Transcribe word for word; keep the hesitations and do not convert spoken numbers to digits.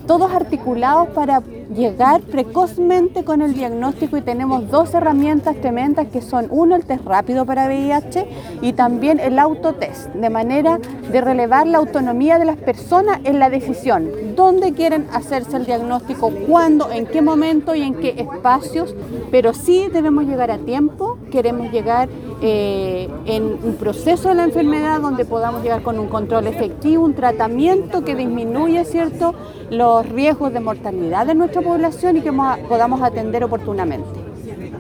todos articulados para llegar precozmente con el diagnóstico, y tenemos dos herramientas tremendas que son, uno, el test rápido para V I H y también el autotest, de manera de relevar la autonomía de las personas en la decisión, dónde quieren hacerse el diagnóstico, cuándo, en qué momento y en qué espacios, pero sí debemos llegar a tiempo, queremos llegar eh, en un proceso de la enfermedad donde podamos llegar con un control efectivo, un tratamiento que disminuya, ¿cierto?, los riesgos de mortalidad de nuestra población y que podamos atender oportunamente.